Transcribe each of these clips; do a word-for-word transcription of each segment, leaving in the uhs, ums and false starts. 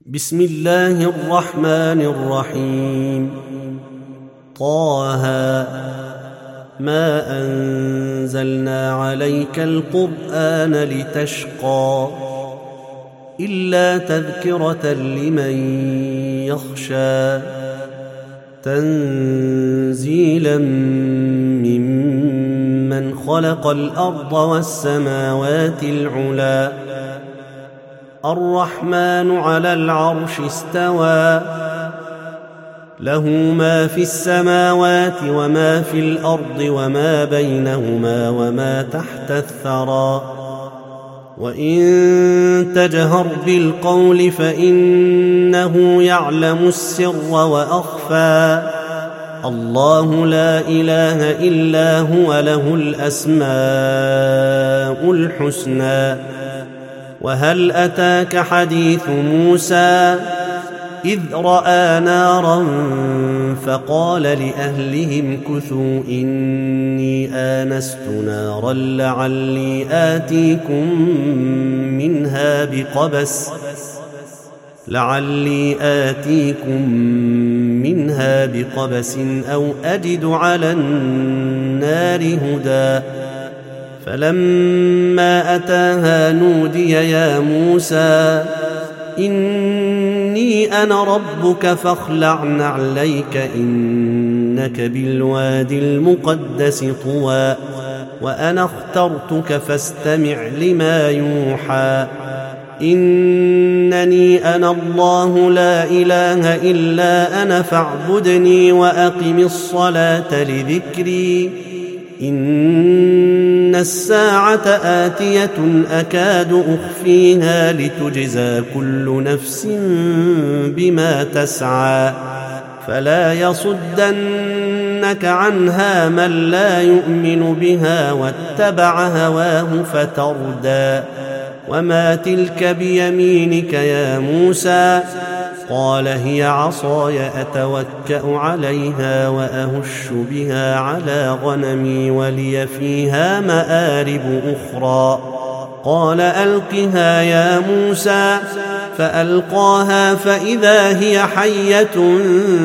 بسم الله الرحمن الرحيم. طه ما أنزلنا عليك القرآن لتشقى إلا تذكرة لمن يخشى تنزيلا ممن خلق الأرض والسماوات العلى الرحمن على العرش استوى له ما في السماوات وما في الأرض وما بينهما وما تحت الثرى وإن تجهر بالقول فإنه يعلم السر وأخفى الله لا إله إلا هو له الأسماء الحسنى. وهل أتاك حديث موسى إذ رأى نارا فقال لأهلهم كثوا إني آنست نارا لعلي آتيكم منها بقبس لعلي آتيكم منها بقبس أو أجد على النار هدى فلما أتاها نودي يا موسى إني أنا ربك فاخلع نعليك إنك بالوادي المقدس طوى وأنا اخترتك فاستمع لما يوحى إنني أنا الله لا إله إلا أنا فاعبدني وأقم الصلاة لذكري إن الساعة آتية أكاد أخفيها لتجزى كل نفس بما تسعى فلا يصدنك عنها من لا يؤمن بها واتبع هواه فتردى وما تلك بيمينك يا موسى قال هي عصاي أتوكأ عليها وأهش بها على غنمي ولي فيها مآرب أخرى قال ألقها يا موسى فألقاها فإذا هي حية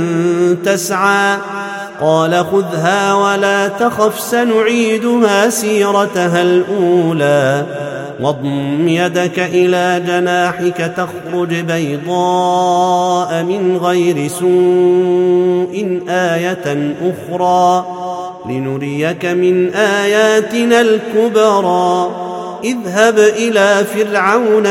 تسعى قال خذها ولا تخف سنعيدها سيرتها الأولى واضم يدك إلى جناحك تخرج بيضاء من غير سوء آية أخرى لنريك من آياتنا الكبرى اذهب إلى فرعون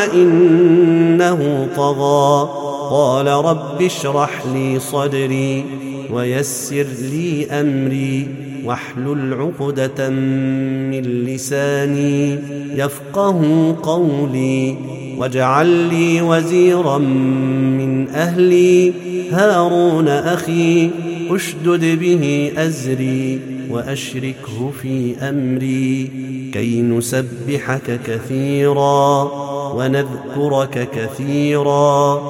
إنه طغى قال رب اشرح لي صدري ويسر لي أمري واحلل عقدة من لساني يفقه قولي واجعل لي وزيرا من أهلي هارون أخي أشدد به أزري وأشركه في أمري كي نسبحك كثيرا ونذكرك كثيرا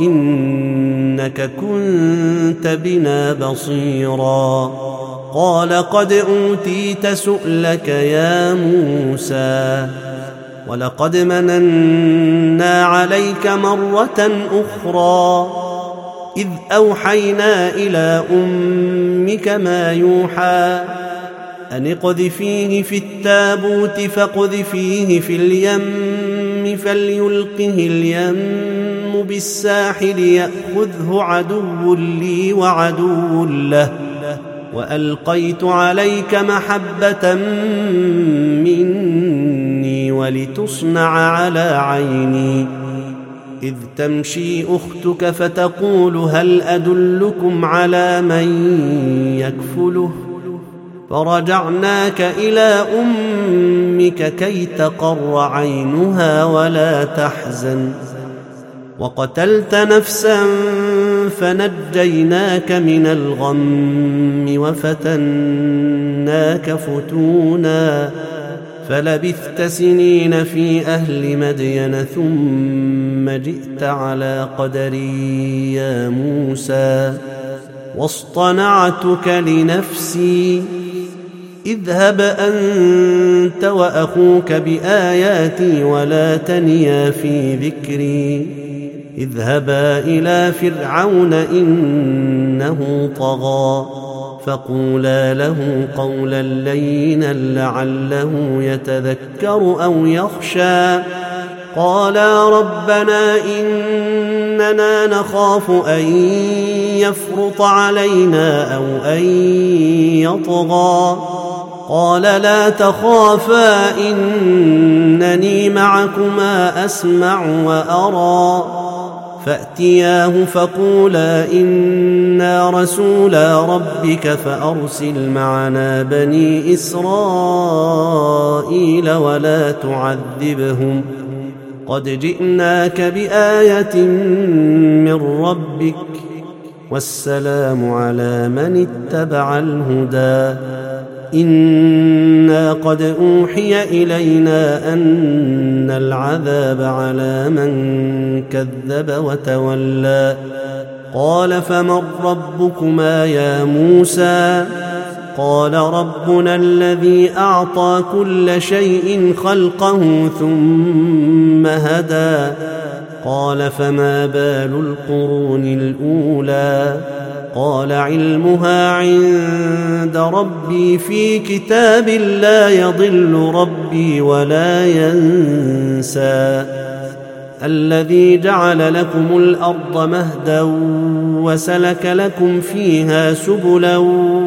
إنك كنت بنا بصيرا قال قد أوتيت سؤلك يا موسى ولقد مننا عليك مرة أخرى إذ أوحينا إلى أمك ما يوحى أن اقذفيه في التابوت فاقذفيه في اليم فليلقه اليم بالساحل يأخذه عدو لي وعدو له وألقيت عليك محبة مني ولتصنع على عيني إذ تمشي أختك فتقول هل أدلكم على من يكفله فرجعناك إلى أمك كي تقر عينها ولا تحزن وقتلت نفسا فنجيناك من الغم وفتناك فتونا فلبثت سنين في أهل مدين ثم جئت على قدري يا موسى واصطنعتك لنفسي اذهب أنت وأخوك بآياتي ولا تنيا في ذكري اذهبا إلى فرعون إنه طغى فقولا له قولا لينا لعله يتذكر أو يخشى قالا ربنا إننا نخاف أن يفرط علينا أو أن يطغى قال لا تخافا إنني معكما أسمع وأرى فأتياه فقولا إنا رسولا ربك فأرسل معنا بني إسرائيل ولا تعذبهم قد جئناك بآية من ربك والسلام على من اتبع الهدى إنا قد أوحي إلينا أن العذاب على من كذب وتولى قال فمن ربكما يا موسى قال ربنا الذي أعطى كل شيء خلقه ثم هدى قال فما بال القرون الأولى قال علمها عند ربي في كتاب لا يضل ربي ولا ينسى الذي جعل لكم الأرض مهدا وسلك لكم فيها سبلا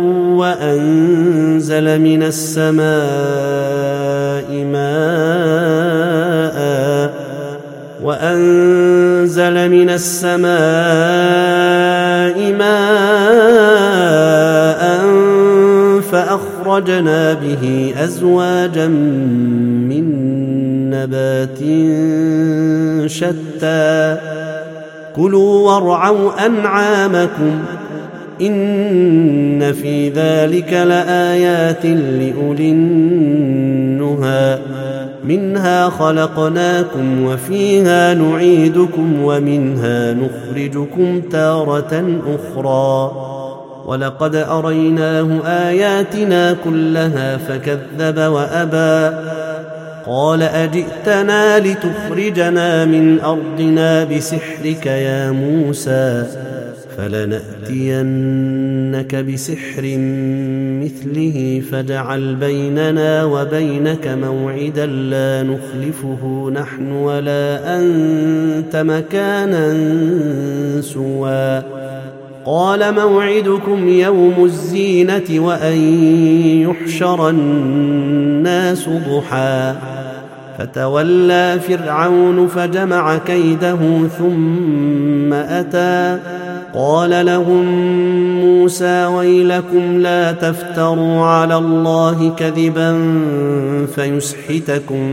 وأنزل من السماء ماء وأنزل من السماء ماء فأخرجنا به أزواجا من نبات شتى كلوا وارعوا أنعامكم إن في ذلك لآيات لأولي النهى منها خلقناكم وفيها نعيدكم ومنها نخرجكم تارة أخرى ولقد أريناه آياتنا كلها فكذب وأبى قال أجئتنا لتخرجنا من أرضنا بسحرك يا موسى فلنأتينك بسحر مثله فاجعل بيننا وبينك موعدا لا نخلفه نحن ولا أنت مكانا سوى قال موعدكم يوم الزينة وأن يحشر الناس ضحى فتولى فرعون فجمع كيده ثم أتى قال لهم موسى ويلكم لا تفتروا على الله كذبا فيسحتكم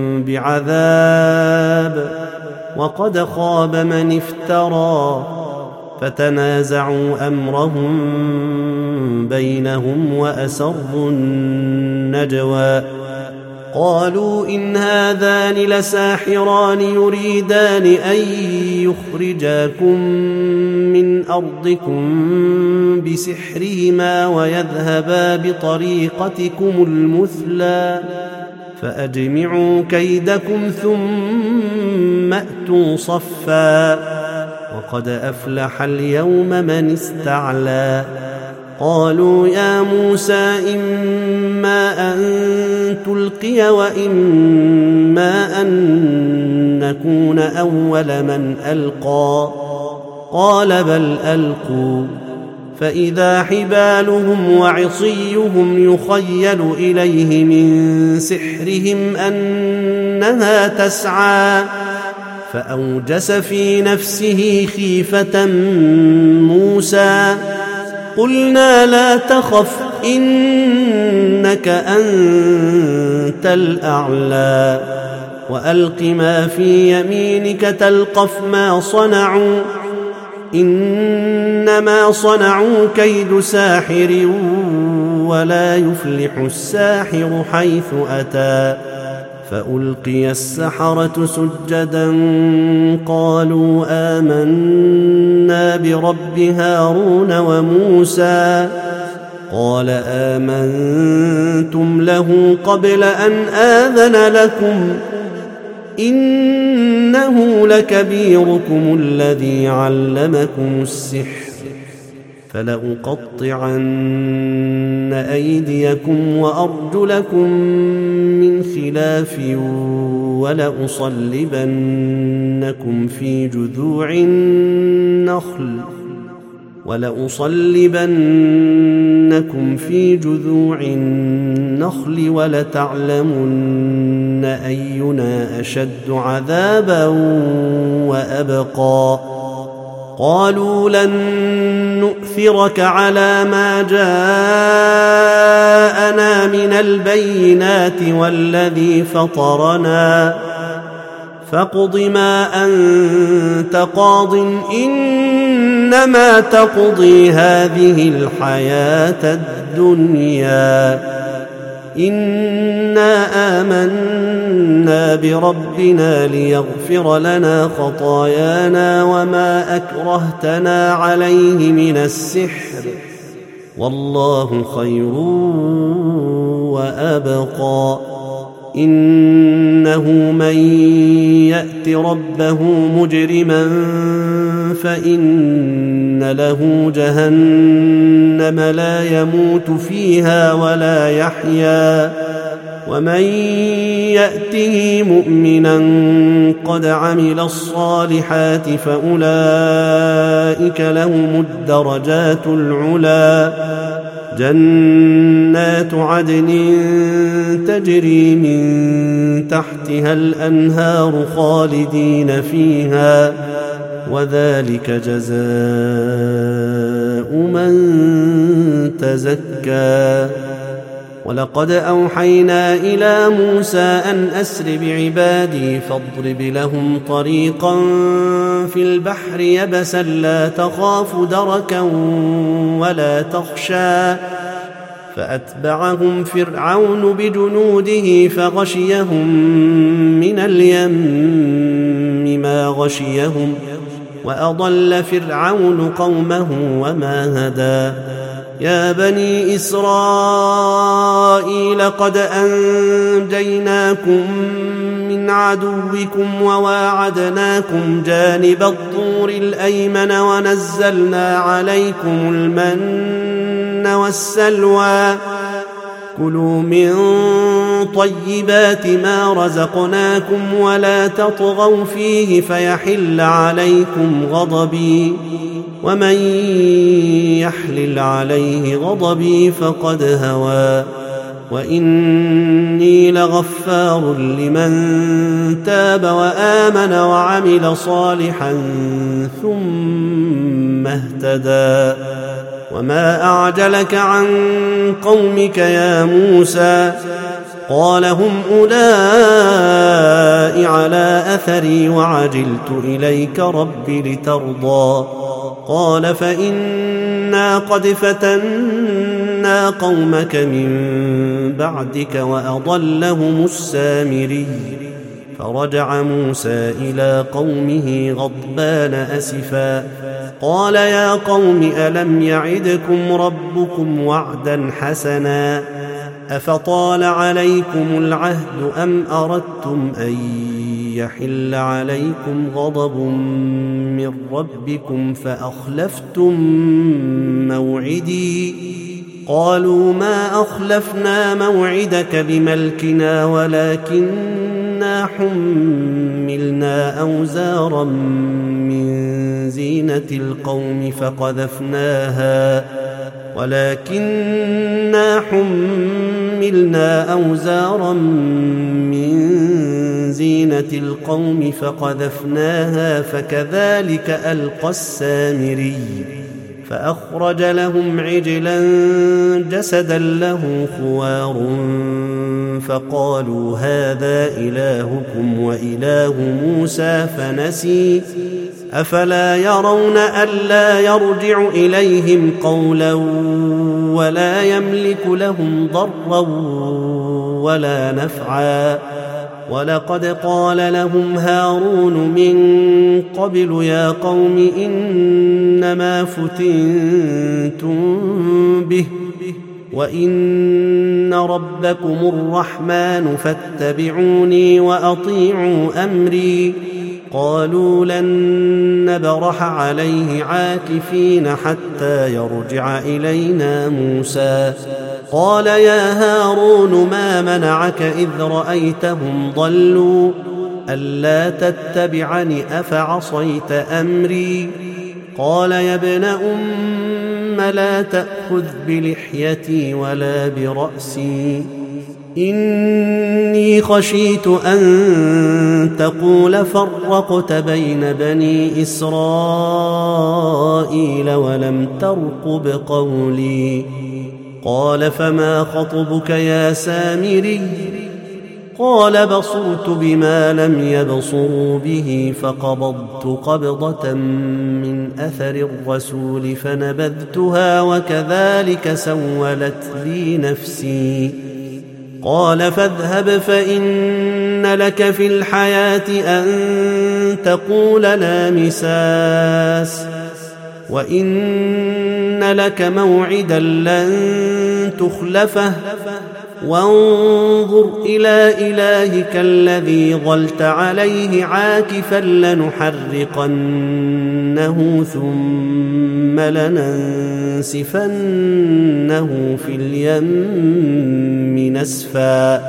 بعذاب وقد خاب من افترى فتنازعوا أمرهم بينهم وأسروا النجوى قالوا إن هذان لساحران يريدان أن يخرجاكم من أرضكم بسحرهما ويذهبا بطريقتكم المثلى فأجمعوا كيدكم ثم أتوا صفا وقد أفلح اليوم من استعلى قالوا يا موسى إما أن تلقي وإما أن نكون أول من ألقى قال بل ألقوا فإذا حبالهم وعصيهم يخيل إليه من سحرهم أنها تسعى فأوجس في نفسه خيفة موسى قلنا لا تخف إنك أنت الأعلى وألق ما في يمينك تلقف ما صنعوا إنما صنعوا كيد ساحر ولا يفلح الساحر حيث أتى فألقي السحرة سجدا قالوا آمنا برب هارون وموسى قال آمنتم له قبل أن آذن لكم إنه لكبيركم الذي علمكم السحر فلأقطعن أيديكم وأرجلكم من خلاف ولأصلبنكم في جذوع النخل ولأصلبنكم في جذوع النخل ولتعلمن أينا أشد عذابا وأبقى قالوا لن نؤثرك على ما جاءنا من البينات والذي فطرنا فاقض ما أنت قاض إنما تقضي هذه الحياة الدنيا إنا آمنا بربنا ليغفر لنا خطايانا وما أكرهتنا عليه من السحر والله خير وأبقى إنه من يأت ربه مجرما فإن له جهنم لا يموت فيها ولا يحيا ومن يأته مؤمنا قد عمل الصالحات فأولئك لهم الدرجات العلى جنات عدن تجري من تحتها الأنهار خالدين فيها وذلك جزاء من تزكى ولقد أوحينا إلى موسى أن أسر بعبادي فاضرب لهم طريقا في البحر يبسا لا تخاف دركا ولا تخشى فأتبعهم فرعون بجنوده فغشيهم من اليم ما غشيهم وأضل فرعون قومه وما هدى يا بني إسرائيل قد أنجيناكم من عدوكم وواعدناكم جانب الطور الأيمن ونزلنا عليكم المن والسلوى كلوا من طيبات ما رزقناكم ولا تطغوا فيه فيحل عليكم غضبي ومن يحلل عليه غضبي فقد هوى وإني لغفار لمن تاب وآمن وعمل صالحا ثم اهتدى وما أعجلك عن قومك يا موسى قال هم أولئك على أثري وعجلت إليك رب لترضى قال فإنا قد فتنا قومك من بعدك وأضلهم السامري فرجع موسى إلى قومه غضبان أسفا قال يا قوم ألم يعدكم ربكم وعدا حسنا أفطال عليكم العهد أم أردتم أن يحل عليكم غضب من ربكم فأخلفتم موعدي قالوا ما أخلفنا موعدك بملكنا ولكننا حملنا أوزارا من زينة القوم فقذفناها ولكننا حملنا أوزارا من زينة القوم فقذفناها فكذلك ألقى السامري فأخرج لهم عجلا جسدا له خوار فقالوا هذا إلهكم وإله موسى فنسي أفلا يرون ألا يرجع إليهم قولا ولا يملك لهم ضرا ولا نفعا ولقد قال لهم هارون من قبل يا قوم إنما فتنتم به وإن ربكم الرحمن فاتبعوني وأطيعوا أمري. قالوا لن نبرح عليه عاكفين حتى يرجع إلينا موسى. قال يا هارون ما منعك إذ رأيتهم ضلوا ألا تتبعني أفعصيت أمري؟ قال يا ابن أم لا تأخذ بلحيتي ولا برأسي إني خشيت أن تقول فرقت بين بني إسرائيل ولم ترقب قولي. قال فما خطبك يا سامري؟ قال بصرت بما لم يبصروا به فقبضت قبضة من أثر الرسول فنبذتها وكذلك سولت لي نفسي. قال فاذهب فإن لك في الحياة أن تقول لا مساس وإن لك موعدا لن تخلفه وانظر إلى إلهك الذي ظلت عليه عاكفا لنحرقنه ثم لننسفنه في اليم نسفا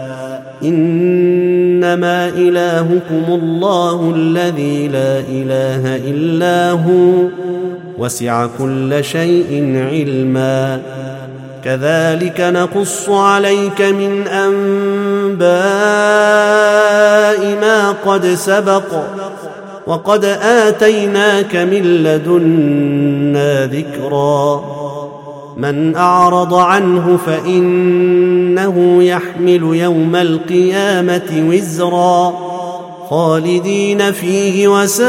إنما إلهكم الله الذي لا إله إلا هو وسع كل شيء علما. كذلك نقص عليك من أنباء ما قد سبق وقد آتيناك من لدنا ذكرا. من أعرض عنه فإنه يحمل يوم القيامة وزرا خالدين فيه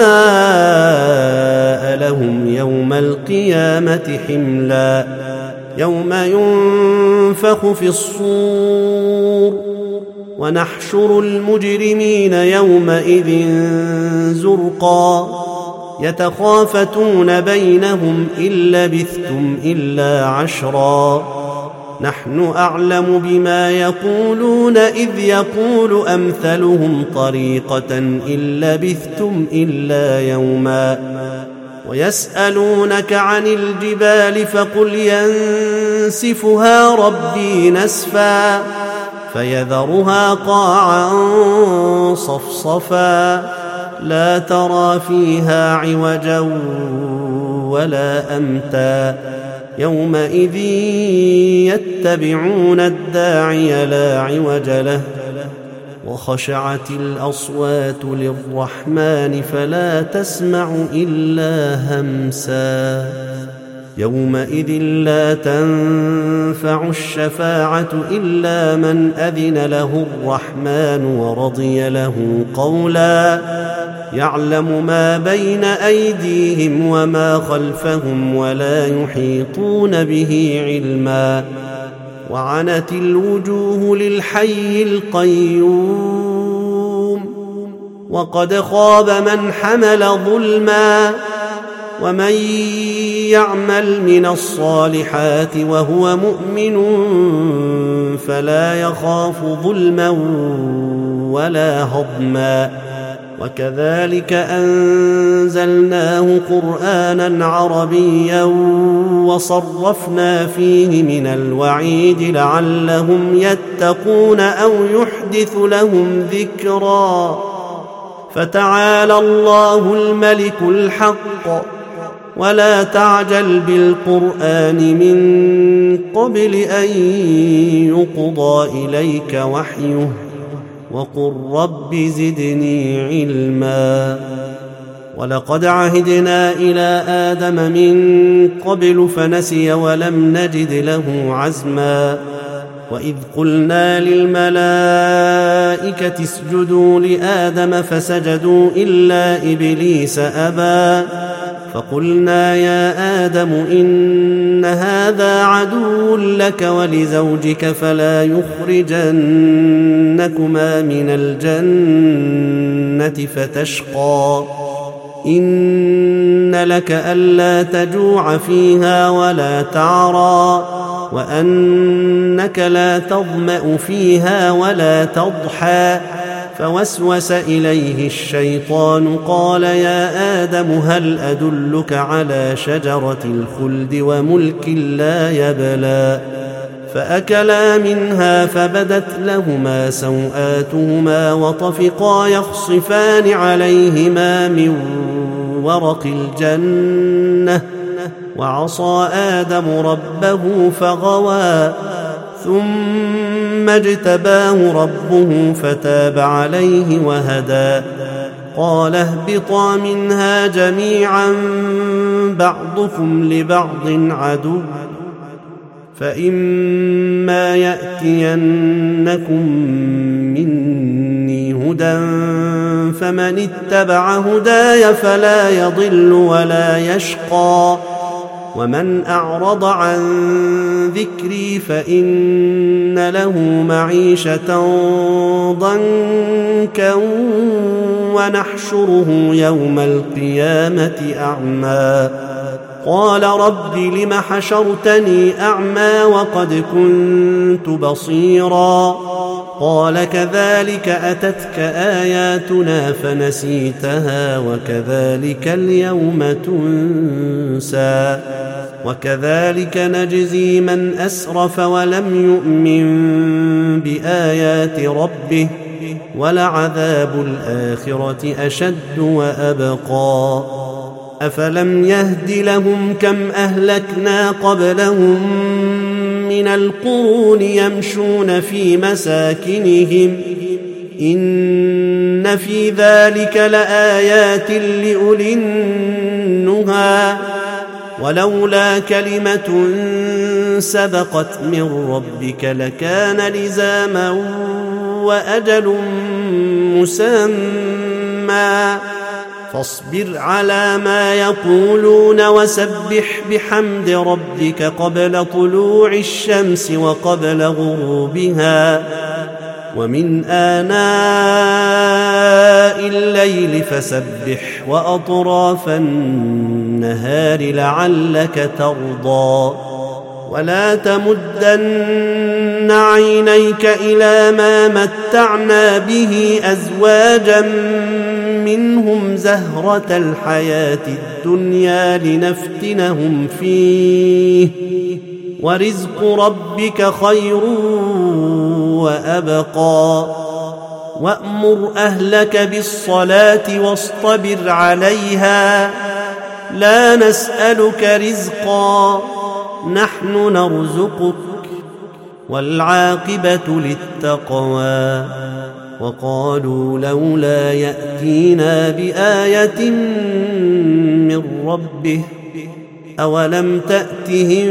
وساء لهم يوم القيامة حملا. يوم ينفخ في الصور ونحشر المجرمين يومئذ زرقا يتخافتون بينهم إن لبثتم إلا عشرا نحن أعلم بما يقولون إذ يقول أمثلهم طريقة إن لبثتم إلا يوما. ويسألونك عن الجبال فقل ينسفها ربي نسفا فيذرها قاعا صفصفا لا ترى فيها عوجا ولا أمتا. يومئذ يتبعون الداعي لا عوج له وخشعت الأصوات للرحمن فلا تسمع إلا همسا. يومئذ لا تنفع الشفاعة إلا من أذن له الرحمن ورضي له قولا. يعلم ما بين أيديهم وما خلفهم ولا يحيطون به علما. وعنت الوجوه للحي القيوم وقد خاب من حمل ظلما. ومن يعمل من الصالحات وهو مؤمن فلا يخاف ظلما ولا هضما. وكذلك أنزلناه قرآنا عربيا وصرفنا فيه من الوعيد لعلهم يتقون أو يحدث لهم ذكرا. فتعالى الله الملك الحق ولا تعجل بالقرآن من قبل أن يقضى إليك وحيه وقل رب زدني علما. ولقد عهدنا إلى آدم من قبل فنسي ولم نجد له عزما. وإذ قلنا للملائكة اسجدوا لآدم فسجدوا إلا إبليس أبى فقلنا يا آدم إن هذا عدو لك ولزوجك فلا يخرجنكما من الجنة فتشقى. إن لك ألا تجوع فيها ولا تعرى وأنك لا تظمأ فيها ولا تضحى. فوسوس إليه الشيطان قال يا آدم هل أدلك على شجرة الخلد وملك لا يبلى. فأكلا منها فبدت لهما سوآتهما وطفقا يخصفان عليهما من ورق الجنة وعصى آدم ربه فغوى ثم اجتباه ربه فتاب عليه وهدى. قال اهبطا منها جميعا بعضكم لبعض عدو فإما يأتينكم مني هدى فمن اتبع هداي فلا يضل ولا يشقى ومن أعرض عن ذكري فإن له معيشة ضنكا ونحشره يوم القيامة أعمى. قال رب لم حشرتني أعمى وقد كنت بصيرا. قال كذلك أتتك آياتنا فنسيتها وكذلك اليوم تنسى. وكذلك نجزي من أسرف ولم يؤمن بآيات ربه ولعذاب الآخرة أشد وأبقى. أفلم يهد لهم كم أهلكنا قبلهم من القرون يمشون في مساكنهم إن في ذلك لآيات لأولي النهى ولولا كلمة سبقت من ربك لكان لزاما وأجل مسمى. فاصبر على ما يقولون وسبح بحمد ربك قبل طلوع الشمس وقبل غروبها ومن آناء الليل فسبح وأطراف النهار لعلك ترضى. ولا تمدن عينيك إلى ما متعنا به أزواجا منهم زهرة الحياة الدنيا لنفتنهم فيه ورزق ربك خير وأبقى. وأمر أهلك بالصلاة واصطبر عليها لا نسألك رزقا نحن نرزقك والعاقبة للتقوى. وقالوا لولا يأتينا بآية من ربه أولم تأتهم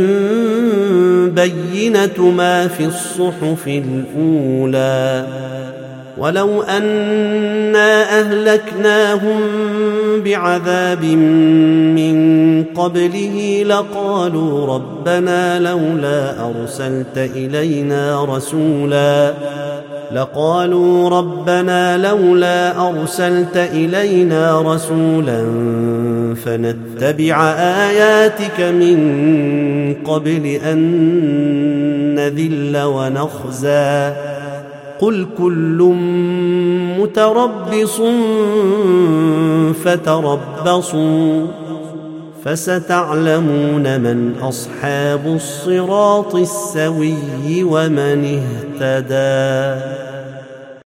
بينة ما في الصحف الأولى. ولو أنا أهلكناهم بعذاب من قبله لقالوا ربنا لولا أرسلت إلينا رسولا لقالوا ربنا لولا أرسلت إلينا رسولا فنتبع آياتك من قبل أن نذل ونخزى. قل كل متربص فتربصوا فستعلمون من أصحاب الصراط السوي ومن اهتدى.